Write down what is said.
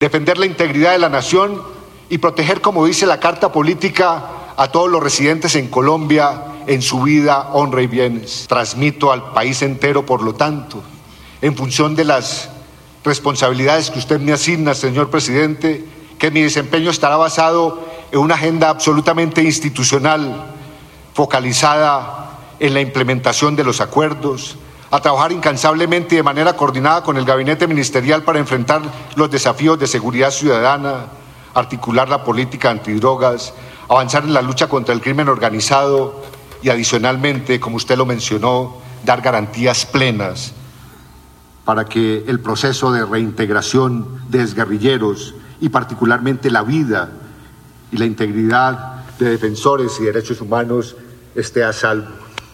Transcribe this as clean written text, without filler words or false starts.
defender la integridad de la nación y proteger, como dice la Carta Política, a todos los residentes en Colombia en su vida, honra y bienes. Transmito al país entero, por lo tanto, en función de las responsabilidades que usted me asigna, señor presidente, que mi desempeño estará basado en una agenda absolutamente institucional, focalizada en la implementación de los acuerdos, a trabajar incansablemente y de manera coordinada con el gabinete ministerial para enfrentar los desafíos de seguridad ciudadana, articular la política antidrogas, avanzar en la lucha contra el crimen organizado y adicionalmente, como usted lo mencionó, dar garantías plenas para que el proceso de reintegración de exguerrilleros y particularmente la vida y la integridad de defensores y derechos humanos esté a salvo.